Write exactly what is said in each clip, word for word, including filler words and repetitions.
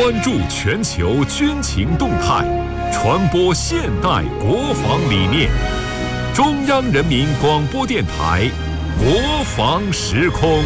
关注全球军情动态，传播现代国防理念。中央人民广播电台国防时空。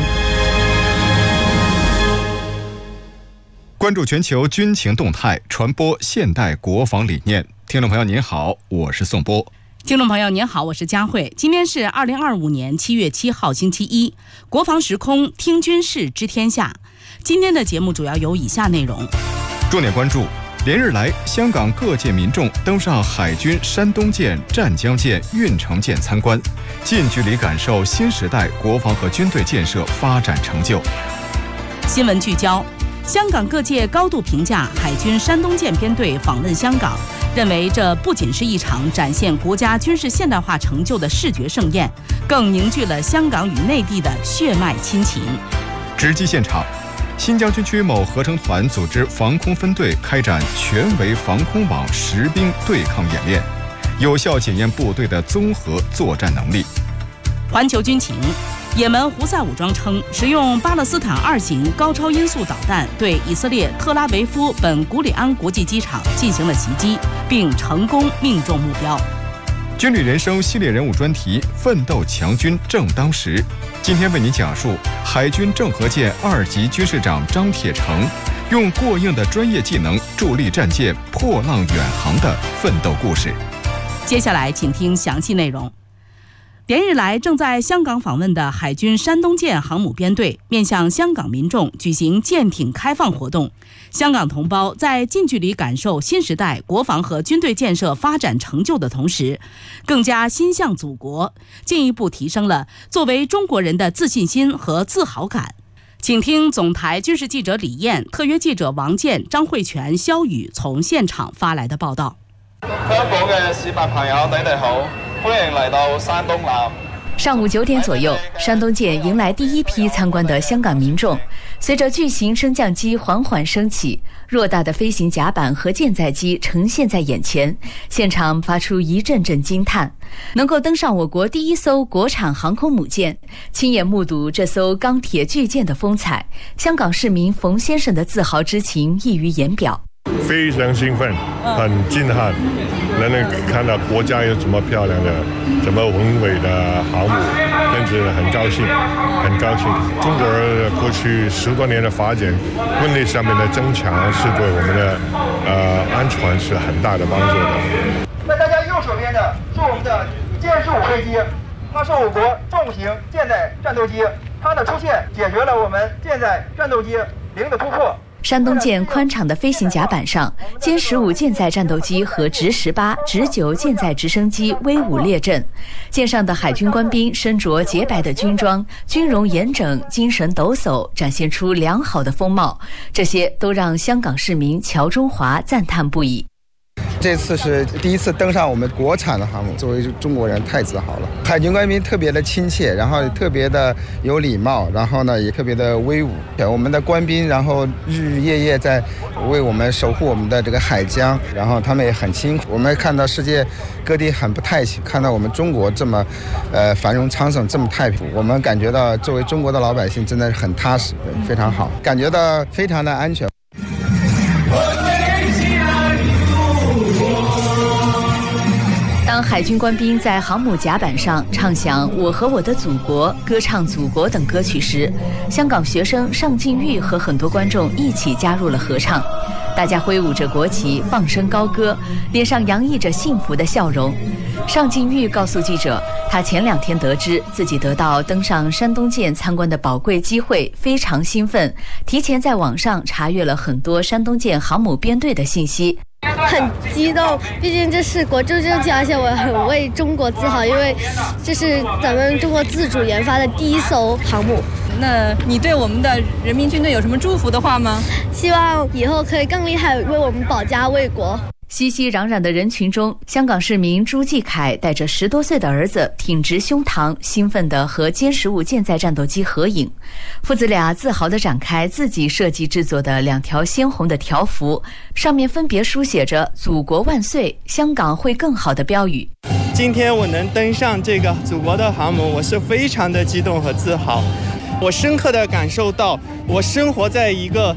关注全球军情动态，传播现代国防理念。听众朋友您好，我是宋波。 听众朋友您好，我是佳慧。今天是二零二五年七月七号星期一，国防时空听军事知天下。今天的节目主要有以下内容： 重点关注，连日来香港各界民众登上海军山东舰、湛江舰、运城舰参观，近距离感受新时代国防和军队建设发展成就。 新闻聚焦，香港各界高度评价海军山东舰编队访问香港，认为这不仅是一场展现国家军事现代化成就的视觉盛宴，更凝聚了香港与内地的血脉亲情。 直击现场，新疆军区某合成团组织防空分队开展全围防空网实兵对抗演练，有效检验部队的综合作战能力。 环球军情，也门胡塞武装称，使用巴勒斯坦二型高超音速导弹对以色列特拉维夫本古里安国际机场进行了袭击，并成功命中目标。 军旅人生系列人物专题，奋斗强军正当时。今天为您讲述海军郑和舰二级军事长张铁成用过硬的专业技能助力战舰破浪远航的奋斗故事。 接下来请听详细内容。连日来正在香港访问的海军山东舰航母编队面向香港民众举行舰艇开放活动，香港同胞在近距离感受新时代国防和军队建设发展成就的同时，更加心向祖国，进一步提升了作为中国人的自信心和自豪感。请听总台军事记者李燕、特约记者王健、张慧全、肖宇从现场发来的报道。 香港嘅市民朋友，你哋好，欢迎来到山东艦。 上午九点左右，山东舰迎来第一批参观的香港民众。随着巨型升降机缓缓升起，偌大的飞行甲板和舰载机呈现在眼前，现场发出一阵阵惊叹。能够登上我国第一艘国产航空母舰，亲眼目睹这艘钢铁巨舰的风采，香港市民冯先生的自豪之情溢于言表。 非常兴奋，很震撼，能看到国家有这么漂亮的、这么宏伟的航母，真是很高兴，很高兴。中国人过去十多年的发展，军力上面的增强是对我们的呃安全是很大的帮助的。 在大家右手边的是我们的歼十五飞机，它是我国重型舰载战斗机，它的出现解决了我们舰载战斗机零的突破。 山东舰宽敞的飞行甲板上，歼十五舰载战斗机和直十八、直九舰载直升机威武列阵。舰上的海军官兵身着洁白的军装，军容严整，精神抖擞，展现出良好的风貌。这些都让香港市民乔中华赞叹不已。 这次是第一次登上我们国产的航母，作为中国人太自豪了。海军官兵特别的亲切，然后特别的有礼貌，然后呢也特别的威武。我们的官兵然后日日夜夜在为我们守护我们的这个海疆，然后他们也很辛苦。我们看到世界各地很不太平，看到我们中国这么呃繁荣昌盛，这么太平，我们感觉到作为中国的老百姓真的是很踏实，非常好，感觉到非常的安全。 当海军官兵在航母甲板上唱响《我和我的祖国》、歌唱祖国等歌曲时，香港学生尚敬玉和很多观众一起加入了合唱，大家挥舞着国旗，放声高歌，脸上洋溢着幸福的笑容。尚敬玉告诉记者，他前两天得知自己得到登上山东舰参观的宝贵机会，非常兴奋，提前在网上查阅了很多山东舰航母编队的信息。 很激动，毕竟这是国之重器，而且我很为中国自豪，因为这是咱们中国自主研发的第一艘航母。 那你对我们的人民军队有什么祝福的话吗？ 希望以后可以更厉害，为我们保家卫国。 熙熙攘攘的人群中，香港市民朱继凯带着十多岁的儿子挺直胸膛，兴奋地和歼十五舰载战斗机合影。父子俩自豪地展开自己设计制作的两条鲜红的条幅，上面分别书写着祖国万岁，香港会更好的标语。 今天我能登上这个祖国的航母，我是非常的激动和自豪。我深刻地感受到我生活在一个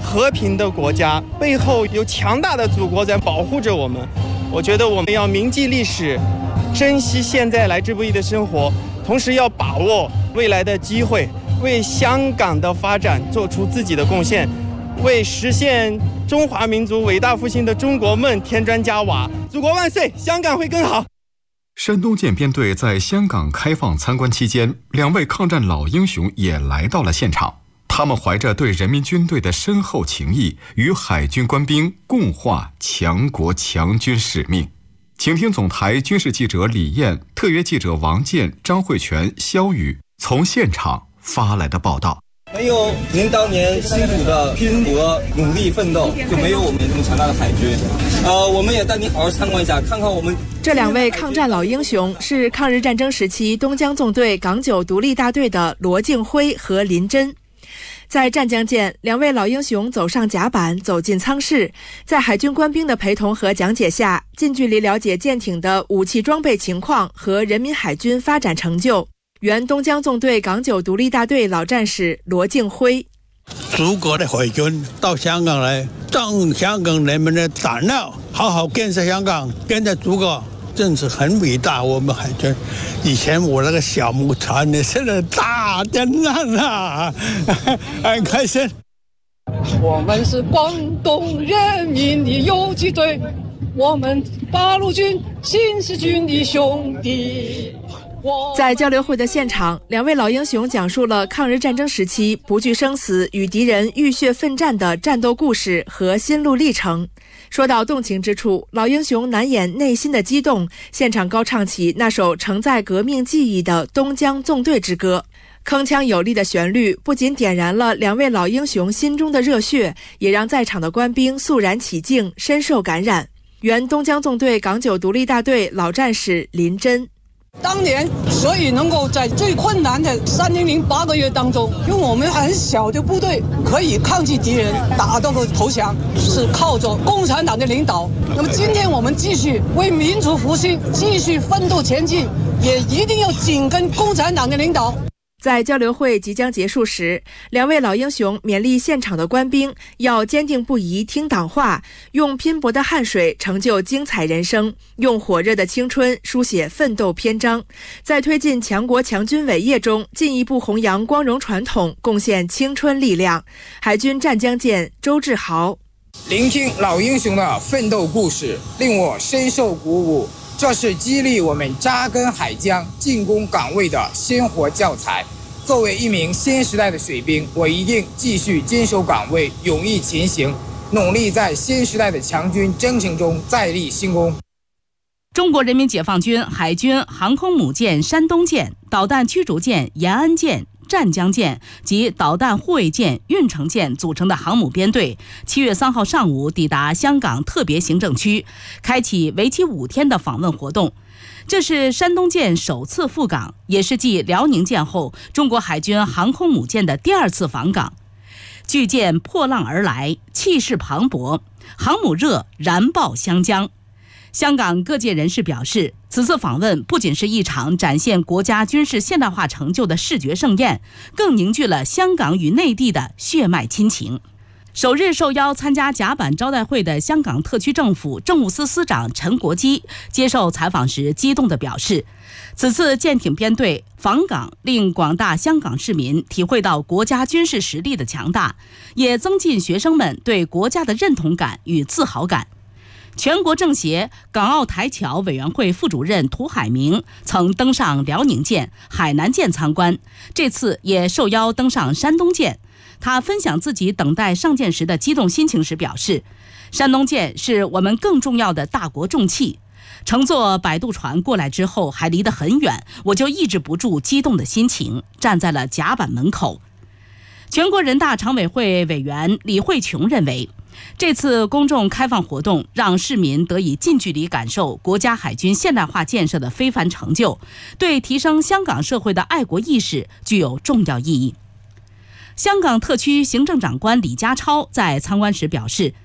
和平的国家，背后有强大的祖国在保护着我们。我觉得我们要铭记历史，珍惜现在来之不易的生活，同时要把握未来的机会，为香港的发展做出自己的贡献，为实现中华民族伟大复兴的中国梦添砖加瓦。祖国万岁，香港会更好。 山东舰编队在香港开放参观期间，两位抗战老英雄也来到了现场。他们怀着对人民军队的深厚情谊，与海军官兵共话强国强军使命。请听总台军事记者李艳、特约记者王健、张慧全、肖宇从现场发来的报道。 没有您当年辛苦的拼搏、努力奋斗，就没有我们这么强大的海军。呃，我们也带您好好参观一下，看看我们这两位抗战老英雄是抗日战争时期东江纵队港九独立大队的罗敬辉和林真。在湛江舰，两位老英雄走上甲板，走进舱室，在海军官兵的陪同和讲解下，近距离了解舰艇的武器装备情况和人民海军发展成就。原东江纵队港九独立大队老战士罗敬辉： 祖国的海军到香港来，让香港人民的胆量，好好建设香港，建设祖国，真是很伟大。我们海军，以前我那个小木船呢，现在大电浪了，很开心。 我们是广东人民的游击队，我们八路军新四军的兄弟。 在交流会的现场，两位老英雄讲述了抗日战争时期不惧生死与敌人浴血奋战的战斗故事和心路历程。说到动情之处，老英雄难掩内心的激动，现场高唱起那首承载革命记忆的《东江纵队之歌》。铿锵有力的旋律不仅点燃了两位老英雄心中的热血，也让在场的官兵肃然起敬，深受感染。原东江纵队港九独立大队老战士林真： 当年所以能够在最困难的三年零八个月当中，用我们很小的部队可以抗击敌人，打到个投降，是靠着共产党的领导。那么今天我们继续为民族复兴继续奋斗前进，也一定要紧跟共产党的领导。 在交流会即将结束时，两位老英雄勉励现场的官兵要坚定不移听党话，用拼搏的汗水成就精彩人生，用火热的青春书写奋斗篇章，在推进强国强军伟业中进一步弘扬光荣传统，贡献青春力量。海军湛江舰周志豪： 聆听老英雄的奋斗故事，令我深受鼓舞，这是激励我们扎根海疆、进攻岗位的鲜活教材。作为一名新时代的水兵，我一定继续坚守岗位，勇毅前行，努力在新时代的强军征程中再立新功。 中国人民解放军海军航空母舰山东舰、导弹驱逐舰延安舰、湛江舰及导弹护卫舰运城舰组成的航母编队，七月三号上午抵达香港特别行政区，开启为期五天的访问活动。这是山东舰首次赴港，也是继辽宁舰后中国海军航空母舰的第二次访港。巨舰破浪而来，气势磅礴，航母热燃爆湘江。香港各界人士表示，此次访问不仅是一场展现国家军事现代化成就的视觉盛宴，更凝聚了香港与内地的血脉亲情。首日受邀参加甲板招待会的香港特区政府政务司司长陈国基接受采访时激动地表示，此次舰艇编队访港令广大香港市民体会到国家军事实力的强大，也增进学生们对国家的认同感与自豪感。全国政协港澳台侨委员会副主任涂海明曾登上辽宁舰、海南舰参观，这次也受邀登上山东舰。他分享自己等待上舰时的激动心情时表示，山东舰是我们更重要的大国重器，乘坐摆渡船过来之后还离得很远，我就抑制不住激动的心情，站在了甲板门口。全国人大常委会委员李慧琼认为，这次公众开放活动让市民得以近距离感受国家海军现代化建设的非凡成就，对提升香港社会的爱国意识具有重要意义。香港特区行政长官李家超在参观时表示，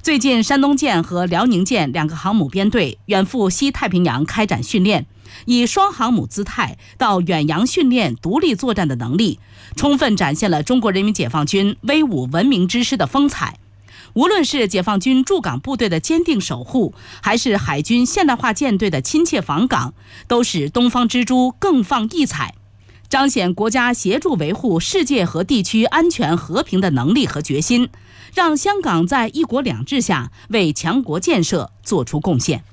最近，山东舰和辽宁舰两个航母编队远赴西太平洋开展训练，以双航母姿态到远洋训练独立作战的能力，充分展现了中国人民解放军威武文明之师的风采。无论是解放军驻港部队的坚定守护，还是海军现代化舰队的亲切访港，都使东方之珠更放异彩，彰显国家协助维护世界和地区安全和平的能力和决心，让香港在一国两制下为强国建设做出贡献。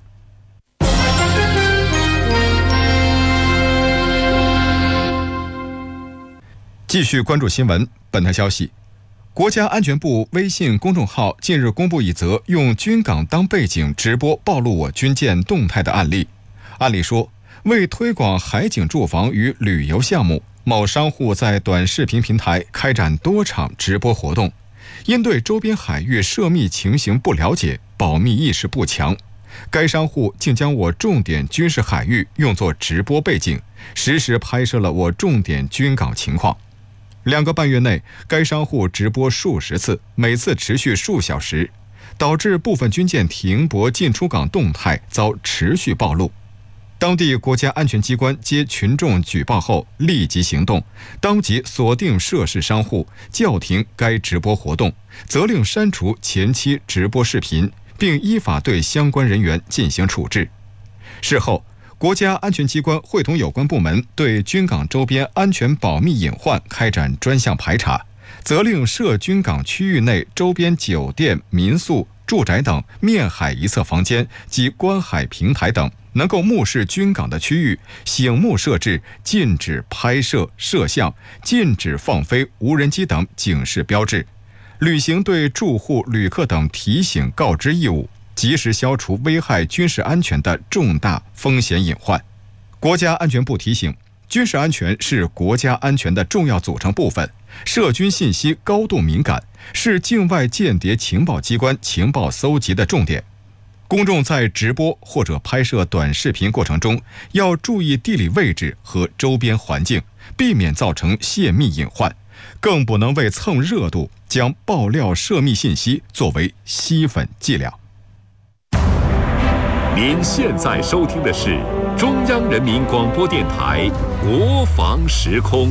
继续关注新闻。本台消息，国家安全部微信公众号近日公布一则用军港当背景直播暴露我军舰动态的案例。案例说，为推广海景住房与旅游项目，某商户在短视频平台开展多场直播活动，因对周边海域涉密情形不了解，保密意识不强，该商户竟将我重点军事海域用作直播背景，实时拍摄了我重点军港情况。两个半月内，该商户直播数十次，每次持续数小时，导致部分军舰停泊进出港动态遭持续暴露。当地国家安全机关接群众举报后立即行动，当即锁定涉事商户，叫停该直播活动，责令删除前期直播视频，并依法对相关人员进行处置。事后，国家安全机关会同有关部门对军港周边安全保密隐患开展专项排查，责令涉军港区域内周边酒店、民宿、住宅等面海一侧房间及观海平台等能够目视军港的区域，醒目设置禁止拍摄、摄像、禁止放飞无人机等警示标志，履行对住户、旅客等提醒告知义务，及时消除危害军事安全的重大风险隐患。国家安全部提醒，军事安全是国家安全的重要组成部分，涉军信息高度敏感，是境外间谍情报机关情报搜集的重点。公众在直播或者拍摄短视频过程中，要注意地理位置和周边环境，避免造成泄密隐患，更不能为蹭热度将爆料涉密信息作为吸粉伎俩。 您现在收听的是中央人民广播电台国防时空。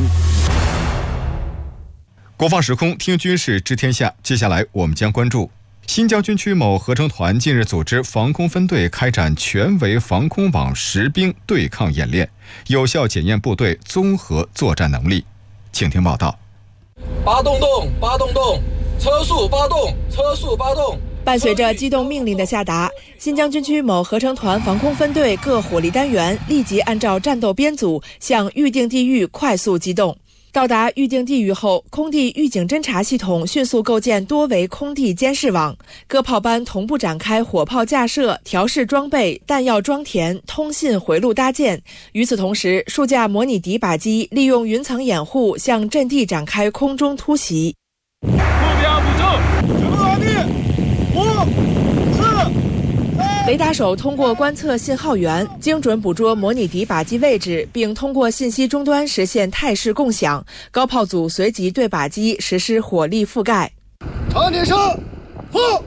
国防时空，听军事知天下。接下来我们将关注新疆军区某合成团近日组织防空分队开展全围防空网实兵对抗演练，有效检验部队综合作战能力。请听报道。 八洞洞，八洞洞，车速八洞，车速八洞。 伴随着机动命令的下达，新疆军区某合成团防空分队各火力单元立即按照战斗编组向预定地域快速机动。到达预定地域后，空地预警侦察系统迅速构建多维空地监视网，各炮班同步展开火炮架设、调试装备、弹药装填、通信回路搭建。与此同时，数架模拟敌靶机利用云层掩护向阵地展开空中突袭。 目标捕捉，准备完毕。五、四、 雷达手通过观测信号源，精准捕捉模拟敌靶机位置，并通过信息终端实现态势共享。高炮组随即对靶机实施火力覆盖。 长点声，放。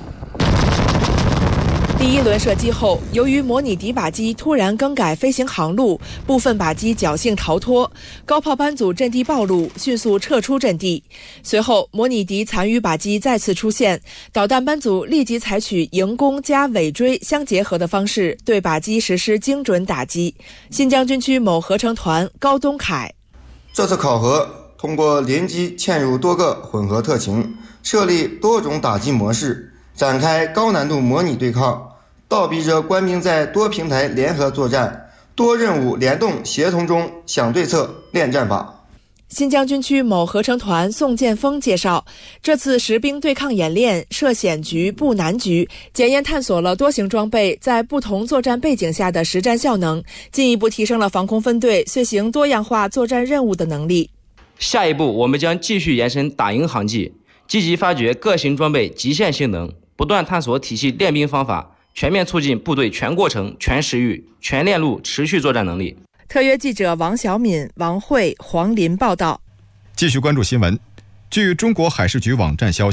第一轮射击后，由于模拟敌靶机突然更改飞行航路，部分靶机侥幸逃脱，高炮班组阵地暴露，迅速撤出阵地。随后，模拟敌残余靶机再次出现，导弹班组立即采取迎攻加尾追相结合的方式，对靶机实施精准打击。新疆军区某合成团高东凯： 这次考核通过联机嵌入多个混合特勤，设立多种打击模式，展开高难度模拟对抗，倒逼着官兵在多平台联合作战、多任务联动协同中想对策、练战法。 新疆军区某合成团宋建峰介绍，这次实兵对抗演练涉险局、布南局，检验探索了多型装备在不同作战背景下的实战效能，进一步提升了防空分队遂行多样化作战任务的能力。 下一步，我们将继续延伸打赢航迹，积极发掘各型装备极限性能，不断探索体系练兵方法，全面促进部队全过程、全时域、全链路持续作战能力。 特约记者王小敏、王慧、黄林报道。 继续关注新闻。据中国海事局网站消息，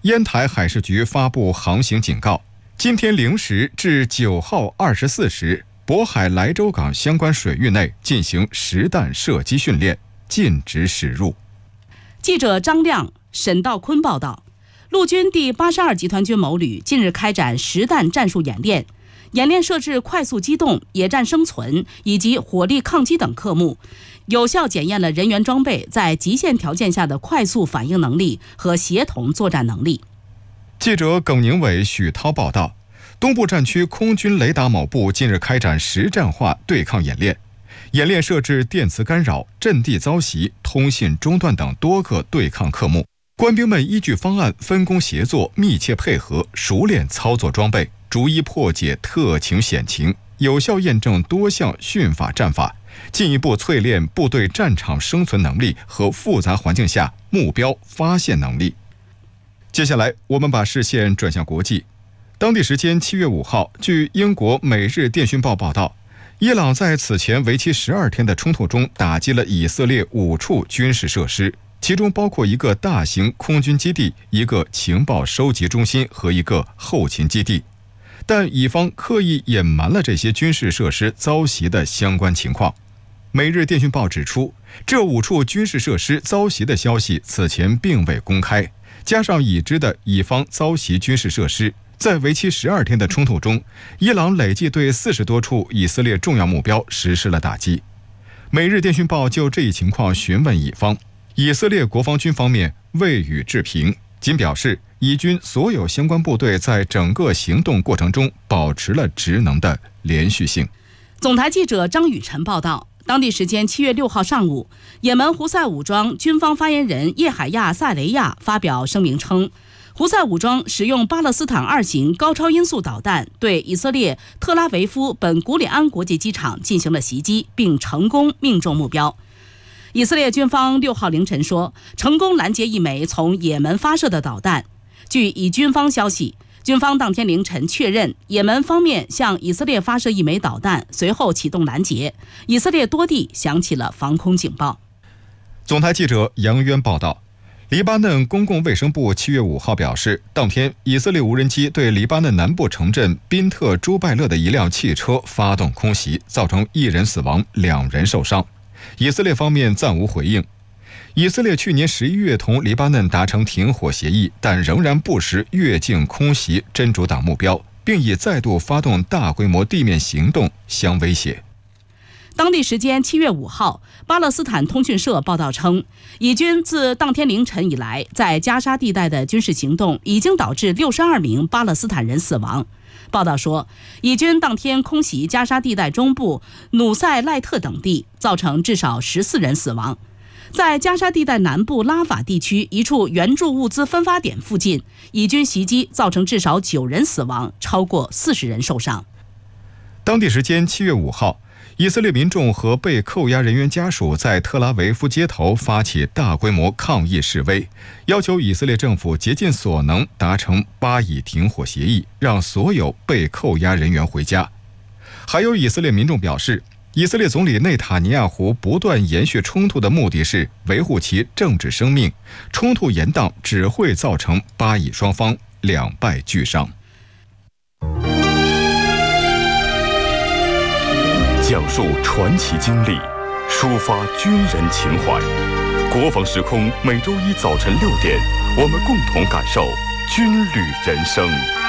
烟台海事局发布航行警告，今天零时至九号二十四时，渤海莱州港相关水域内进行实弹射击训练，禁止驶入。 记者张亮、沈道坤报道，陆军第八十二集团军某旅近日开展实弹战术演练，演练设置快速机动、野战生存以及火力抗击等科目，有效检验了人员装备在极限条件下的快速反应能力和协同作战能力。 记者耿宁伟、许涛报道，东部战区空军雷达某部近日开展实战化对抗演练，演练设置电磁干扰、阵地遭袭、通信中断等多个对抗科目，官兵们依据方案分工协作，密切配合，熟练操作装备，逐一破解特情险情，有效验证多项训法战法，进一步淬炼部队战场生存能力和复杂环境下目标发现能力。接下来，我们把视线转向国际。当地时间七月五号，据英国《每日电讯报》报道，伊朗在此前为期十二天的冲突中打击了以色列五处军事设施，其中包括一个大型空军基地、一个情报收集中心和一个后勤基地。但以方刻意隐瞒了这些军事设施遭袭的相关情况。每日电讯报指出，这五处军事设施遭袭的消息此前并未公开，加上已知的以方遭袭军事设施，在为期十二天的冲突中，伊朗累计对四十多处以色列重要目标实施了打击。每日电讯报就这一情况询问以方，以色列国防军方面未予置评，仅表示以军所有相关部队在整个行动过程中保持了职能的连续性。 总台记者张雨晨报道，当地时间七月六号上午，也门胡塞武装军方发言人叶海亚·塞雷亚发表声明称，胡塞武装使用巴勒斯坦二型高超音速导弹对以色列特拉维夫本古里安国际机场进行了袭击，并成功命中目标。以色列军方六号凌晨说，成功拦截一枚从也门发射的导弹。据以军方消息，军方当天凌晨确认，也门方面向以色列发射一枚导弹，随后启动拦截。以色列多地响起了防空警报。 总台记者杨渊报道，黎巴嫩公共卫生部七月五号表示，当天以色列无人机对黎巴嫩南部城镇宾特朱拜勒的一辆汽车发动空袭，造成一人死亡，两人受伤。以色列方面暂无回应。以色列去年十一月同黎巴嫩达成停火协议，但仍然不时越境空袭真主党目标，并以再度发动大规模地面行动相威胁。 当地时间七月五号，巴勒斯坦通讯社报道称，以军自当天凌晨以来在加沙地带的军事行动已经导致六十二名巴勒斯坦人死亡。报道说，以军当天空袭加沙地带中部努塞赖特等地，造成至少十四人死亡。在加沙地带南部拉法地区一处援助物资分发点附近，以军袭击造成至少九人死亡，超过四十人受伤。 当地时间七月五号，以色列民众和被扣押人员家属在特拉维夫街头发起大规模抗议示威，要求以色列政府竭尽所能达成巴以停火协议，让所有被扣押人员回家。还有以色列民众表示，以色列总理内塔尼亚胡不断延续冲突的目的是维护其政治生命，冲突延宕只会造成巴以双方两败俱伤。 讲述传奇经历，抒发军人情怀。国防时空每周一早晨六点，我们共同感受军旅人生。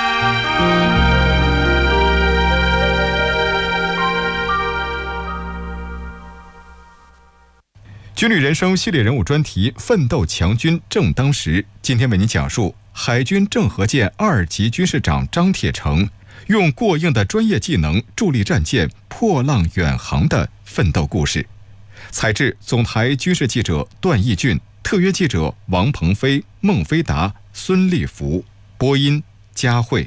军旅人生系列人物专题，奋斗强军正当时。今天为您讲述海军郑和舰二级军事长张铁成用过硬的专业技能助力战舰破浪远航的奋斗故事。采制总台军事记者段义俊，特约记者王鹏飞、孟飞达、孙立福，播音佳慧。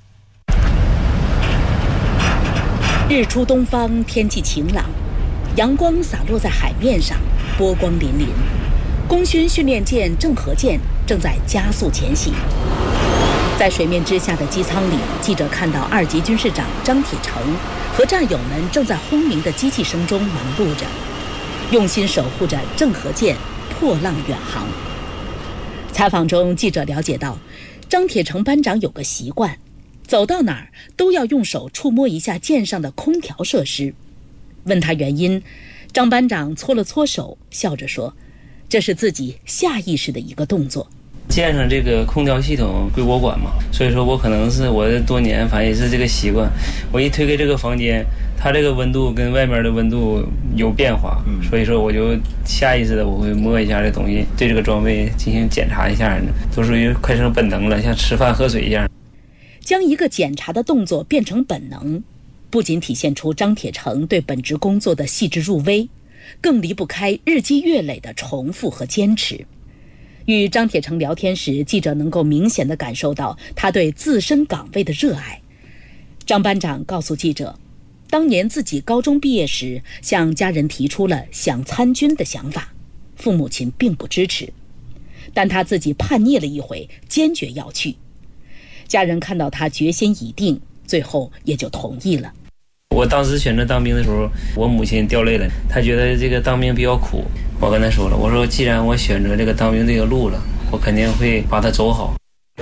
日出东方，天气晴朗，阳光洒落在海面上，波光粼粼。功勋训练舰郑和舰正在加速前行。在水面之下的机舱里，记者看到二级军事长张铁成和战友们正在轰鸣的机器声中忙碌着，用心守护着郑和舰破浪远航。采访中，记者了解到， 张铁成班长有个习惯，走到哪儿都要用手触摸一下舰上的空调设施。问他原因，张班长搓了搓手，笑着说：“这是自己下意识的一个动作。” 舰上这个空调系统归我管嘛，所以说我可能是我多年反正也是这个习惯，我一推开这个房间，它这个温度跟外面的温度有变化，所以说我就下意识的我会摸一下这东西，对这个装备进行检查一下，都属于快成本能了，像吃饭喝水一样。 将一个检查的动作变成本能，不仅体现出张铁成对本职工作的细致入微，更离不开日积月累的重复和坚持。与张铁成聊天时，记者能够明显地感受到他对自身岗位的热爱。张班长告诉记者，当年自己高中毕业时向家人提出了想参军的想法，父母亲并不支持，但他自己叛逆了一回，坚决要去。家人看到他决心已定，最后也就同意了。 我当时选择当兵的时候，我母亲掉泪了，她觉得这个当兵比较苦。我跟她说了，我说既然我选择这个当兵这个路了，我肯定会把它走好。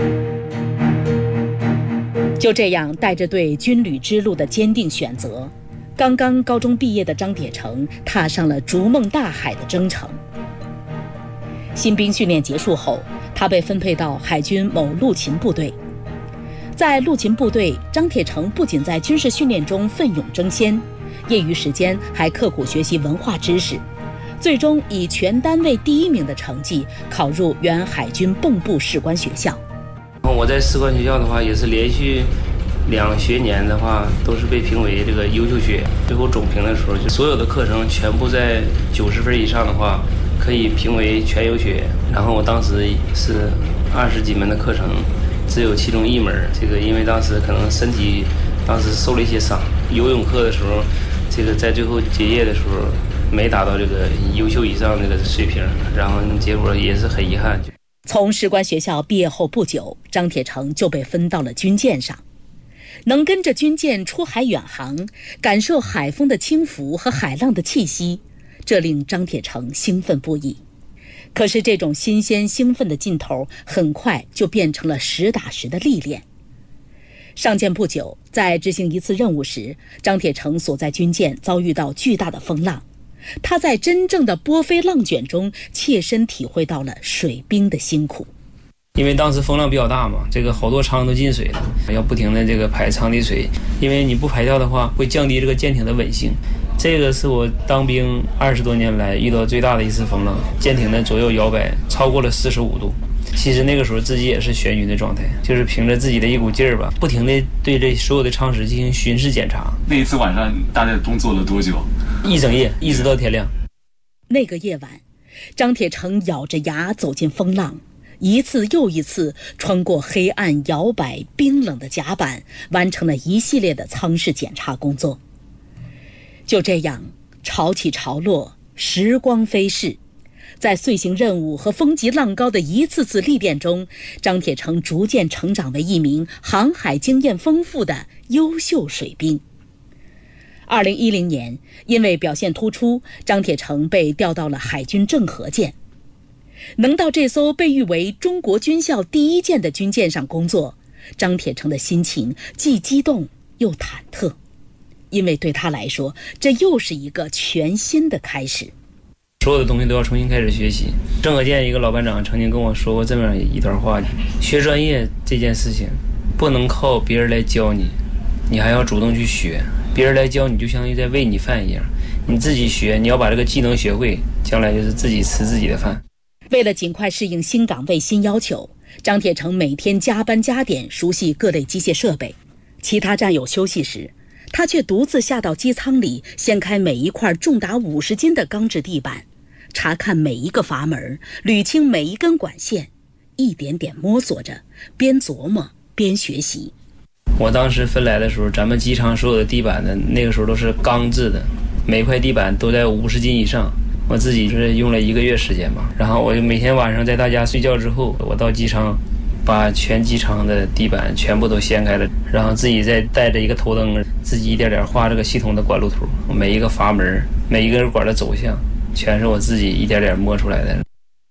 就这样，带着对军旅之路的坚定选择，刚刚高中毕业的张铁成踏上了逐梦大海的征程。新兵训练结束后，他被分配到海军某陆勤部队。在陆勤部队，张铁成不仅在军事训练中奋勇争先，业余时间还刻苦学习文化知识，最终以全单位第一名的成绩考入原海军蚌埠士官学校。 我在士官学校的话，也是连续两学年的话，都是被评为这个优秀学员。最后总评的时候，就所有的课程全部在九十分以上的话，可以评为全优学员。然后我当时是二十几门的课程，只有其中一门，这个因为当时可能身体当时受了一些伤，游泳课的时候，这个在最后结业的时候没达到这个优秀以上这个水平，然后结果也是很遗憾。 从士官学校毕业后不久，张铁成就被分到了军舰上，能跟着军舰出海远航，感受海风的轻浮和海浪的气息，这令张铁成兴奋不已。可是这种新鲜兴奋的劲头很快就变成了实打实的历练。上舰不久，在执行一次任务时，张铁成所在军舰遭遇到巨大的风浪，他在真正的波飞浪卷中切身体会到了水兵的辛苦。 因为当时风浪比较大嘛，这个好多舱都进水了，要不停的这个排舱底水，因为你不排掉的话，会降低这个舰艇的稳性。这个是我当兵二十多年来遇到最大的一次风浪，舰艇的左右摇摆超过了四十五度。其实那个时候自己也是眩晕的状态，就是凭着自己的一股劲儿吧，不停的对这所有的舱室进行巡视检查。 那一次晚上大概工作了多久？ 一整夜，一直到天亮。 那个夜晚，张铁成咬着牙走进风浪，一次又一次穿过黑暗摇摆冰冷的甲板，完成了一系列的舱室检查工作。就这样，潮起潮落，时光飞逝，在遂行任务和风急浪高的一次次历练中，张铁成逐渐成长为一名航海经验丰富的优秀水兵。二零一零年，因为表现突出，张铁成被调到了海军郑和舰。能到这艘被誉为中国军校第一舰的军舰上工作，张铁成的心情既激动又忐忑，因为对他来说，这又是一个全新的开始。 所有的东西都要重新开始学习。郑和舰一个老班长曾经跟我说过这么一段话：学专业这件事情，不能靠别人来教你，你还要主动去学。别人来教你，就相当于在喂你饭一样，你自己学，你要把这个技能学会，将来就是自己吃自己的饭。 为了尽快适应新岗位新要求，张铁成每天加班加点熟悉各类机械设备。其他战友休息时，他却独自下到机舱里，掀开每一块重达五十斤的钢制地板，查看每一个阀门，捋清每一根管线，一点点摸索着，边琢磨边学习。 我当时分来的时候，咱们机舱所有的地板的那个时候都是钢制的，每块地板都在五十斤以上。我自己是用了一个月时间吧，然后我就每天晚上在大家睡觉之后，我到机舱把全机舱的地板全部都掀开了，然后自己再带着一个头灯，自己一点点画这个系统的管路图，每一个阀门，每一根管的走向，全是我自己一点点摸出来的。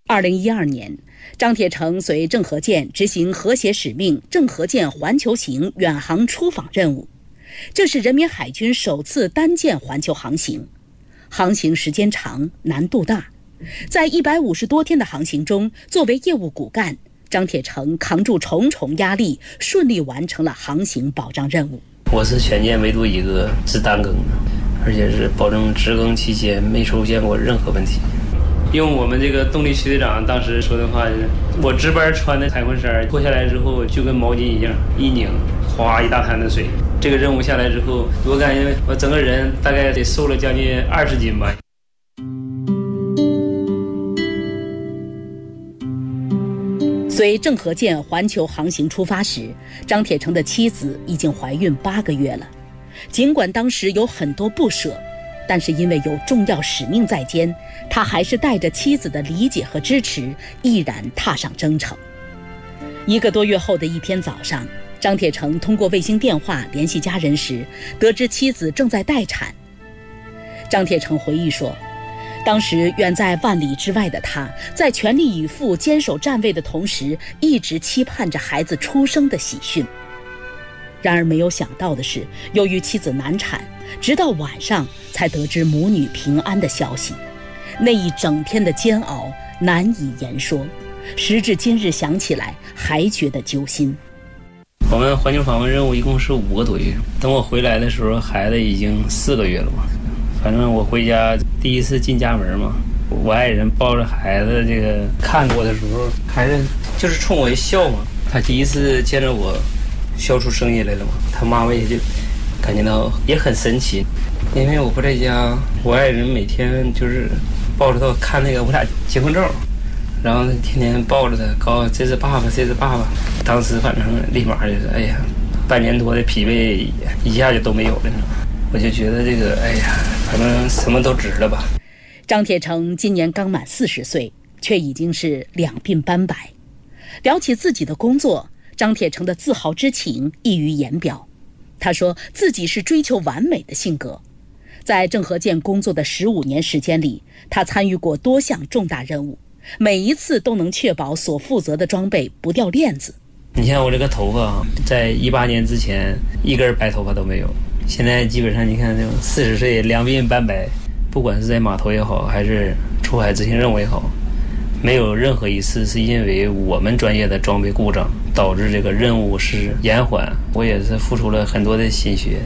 二零一二年，张铁成随郑和健执行和谐使命郑和健环球行远航出访任务，这是人民海军首次单舰环球航行，航行时间长，难度大。在一百五十多天的航行中，作为业务骨干，张铁成扛住重重压力，顺利完成了航行保障任务。 我是全舰唯独一个是单更的，而且是保证值更期间没出现过任何问题。用我们这个动力区队长当时说的话，就是我值班穿的海魂衫脱下来之后就跟毛巾一样，一拧哗一大滩的水。这个任务下来之后，我感觉我整个人大概得瘦了将近二十斤吧。 随郑和健环球航行出发时，张铁成的妻子已经怀孕八个月了。尽管当时有很多不舍，但是因为有重要使命在肩，他还是带着妻子的理解和支持，毅然踏上征程。一个多月后的一天早上，张铁成通过卫星电话联系家人时，得知妻子正在待产。张铁成回忆说，当时远在万里之外的他，在全力以赴坚守站位的同时，一直期盼着孩子出生的喜讯。然而没有想到的是，由于妻子难产，直到晚上才得知母女平安的消息。那一整天的煎熬难以言说，时至今日想起来还觉得揪心。 我们环球访问任务一共是五个多月，等我回来的时候孩子已经四个月了嘛。反正我回家第一次进家门嘛，我爱人抱着孩子这个看过的时候，孩子就是冲我一笑嘛。他第一次见着我笑出声音来了嘛，他妈妈也就感觉到也很神奇。因为我不在家，我爱人每天就是抱着他看那个我俩结婚照，然后天天抱着他，告诉这是爸爸，这是爸爸。当时反正立马就是哎呀，半年多的疲惫一下就都没有了。我就觉得这个哎呀，反正什么都值了吧。 张铁成今年刚满四十岁，却已经是两鬓斑白。聊起自己的工作，张铁成的自豪之情溢于言表。他说自己是追求完美的性格。在郑和健工作的十五年时间里，他参与过多项重大任务，每一次都能确保所负责的装备不掉链子。 你像我这个头发，在一八年之前一根白头发都没有，现在基本上你看，四十岁两鬓斑白，不管是在码头也好，还是出海执行任务也好，没有任何一次是因为我们专业的装备故障导致这个任务是延缓。我也是付出了很多的心血。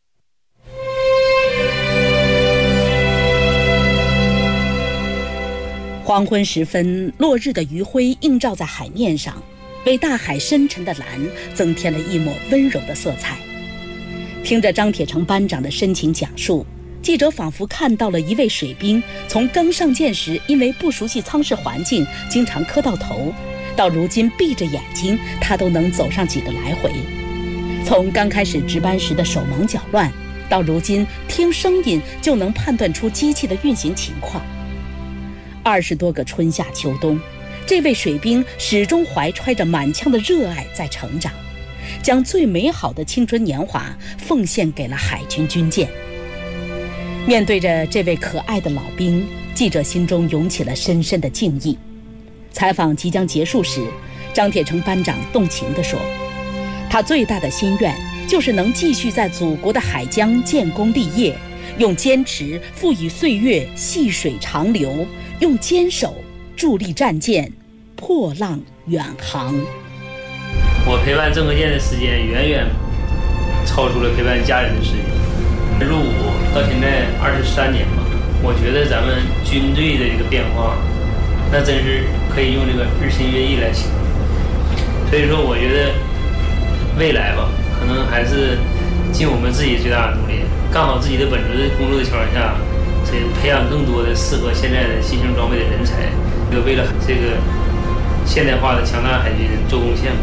黄昏时分，落日的余晖映照在海面上，为大海深沉的蓝增添了一抹温柔的色彩。听着张铁成班长的深情讲述，记者仿佛看到了一位水兵从刚上舰时因为不熟悉舱室环境经常磕到头，到如今闭着眼睛他都能走上几个来回。从刚开始值班时的手忙脚乱，到如今听声音就能判断出机器的运行情况。二十多个春夏秋冬，这位水兵始终怀揣着满腔的热爱在成长，将最美好的青春年华奉献给了海军军舰。面对着这位可爱的老兵，记者心中涌起了深深的敬意。采访即将结束时，张铁成班长动情地说，他最大的心愿就是能继续在祖国的海疆建功立业，用坚持赋予岁月细水长流，用坚守助力战舰破浪远航。 我陪伴郑和健的时间远远超出了陪伴家人的时间。入伍到现在二十三年吧，我觉得咱们军队的这个变化，那真是可以用这个日新月异来形容。所以说，我觉得未来吧，可能还是尽我们自己最大的努力，干好自己的本职工作的情况下，这培养更多的适合现在的新型装备的人才，就为了这个现代化的强大海军做贡献嘛。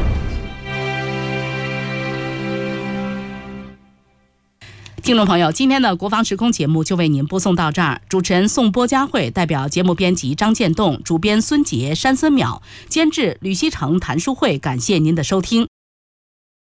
听众朋友，今天的国防时空节目就为您播送到这儿。主持人宋波佳慧代表节目编辑张建栋，主编孙杰、山森淼，监制吕希成、谭淑慧，感谢您的收听。